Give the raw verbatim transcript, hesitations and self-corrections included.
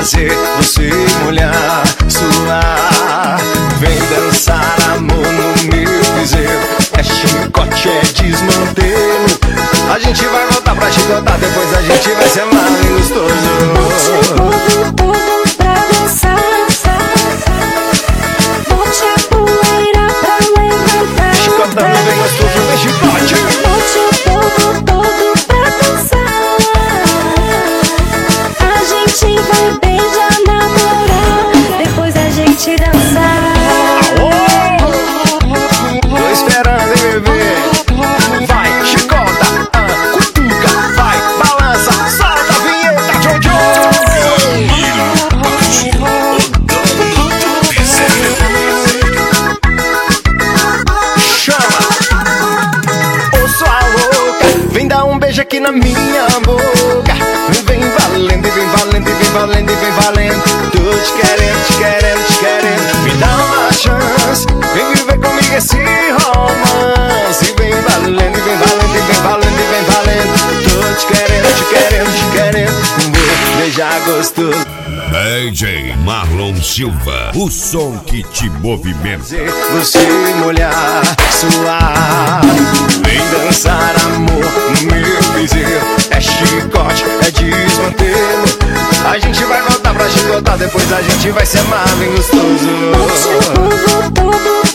fazer você molhar, suar. Vem dançar amor no meu piseiro. É chicote, é desmantelo. A gente vai voltar pra chicotar, depois a gente vai se amar bem gostoso. Bote o povo todo pra dançar. Bote a poeira pra levantar. Chicotando bem gostoso, vem chicote. Bote o povo todo pra dançar. A gente vai beijar, namorar, depois a gente dançar. Tô esperando, hein, bebê. Vai, chicota, ah, cutuca, vai, balança, solta a vinheta, Jojo. Chama, ô sua louca, vem dar um beijo aqui na minha boca. Vem valendo, e vem valendo, e vem valendo, e vem valendo. Tô te querendo, te querendo, te querendo. Me dá uma chance, vem viver comigo esse romance. Vem valendo, e vem valendo, e vem valendo, e vem valendo. Tô te querendo, te querendo, te querendo. Vou beijar gostoso. D J Marlon Silva, o som que te movimenta. Fazer você molhar, suar. Vem dançar amor no meu piseiro. É chicote, é desmantelo. A gente vai voltar pra chicotar, depois a gente vai se amar bem gostoso. Bote o povo todo